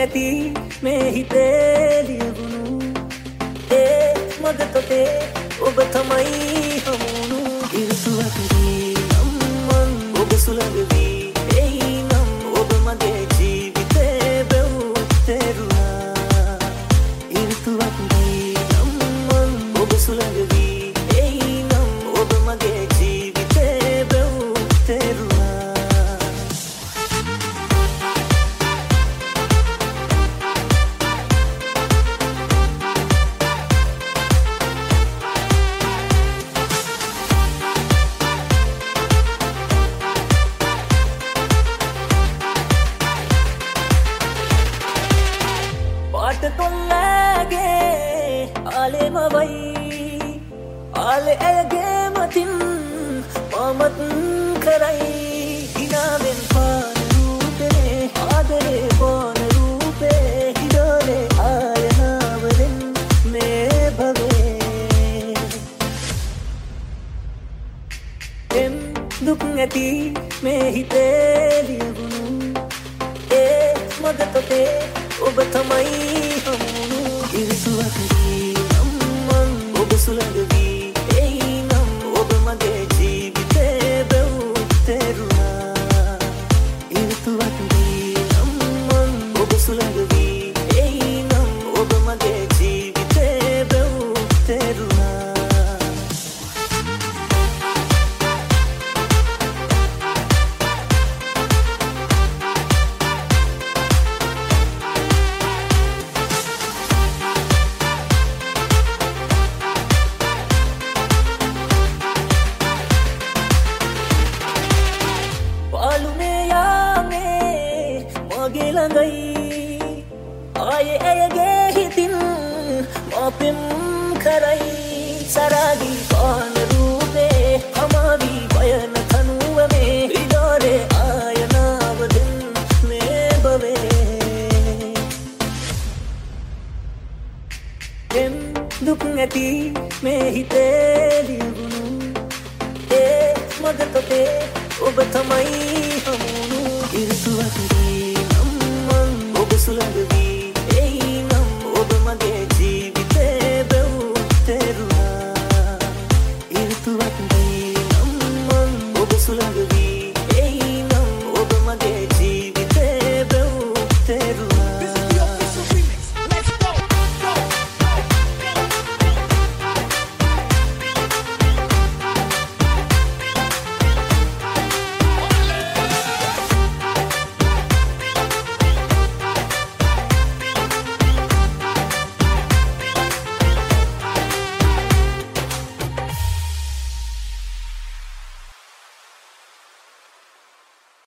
ඇති මේ හිතේ ලියවුණු ඒ මග තොටේ ඔබ තමයි හමුණු ඉරුසුවකදී නම් ඔබ සුළඟ වී එයි නම් ඔබ මගේ ජීවිතේ බැව් තෙරුණා ඉරුසුවකදී නම් ඔබ සුළඟ වී එයි නම් ඔබ මගේ ජීවිතේ බැව් තෙරුණා කොල්ලගේ ආලෙම වයි ආලෙ ඇයගේ මතින් මමත් කරයි හිනාවෙන් පාන රූපේ ආදරේ පාන රූපේ හිඩෝලේ ආයනාවරෙන් මේ භවේ එම් දුක් ඇති මේ හිතේ ලියවුණු ඒ මග තොටේ ඔබ තමයි හමුණු ඉරිසුවකදී නම් ඔබ සුළඟ වී එයි නම් ඔබ මගේ ජීවිතේ බැව් තෙරුණා ඉරිසුවකදී නම් ඔබ සුළඟ වී එයි නම් ඔබ මගේ ජීවිතේ බැව් තෙරුණා ආයේ ඇයගේ හිතින් මාපෙම් කරයි සරාගී පාන රූපේ හමාවී වයන තනුවමේ ඉඩෝලේ ආයනාවදෙන් මේ භවේ එම් දුක් ඇති මේ හිතේ ලියවුණු ඒ මග තොටේ ඔබ තමයි හමුණු ඉරිසුවකදී නම් ඔබ සුළඟ වී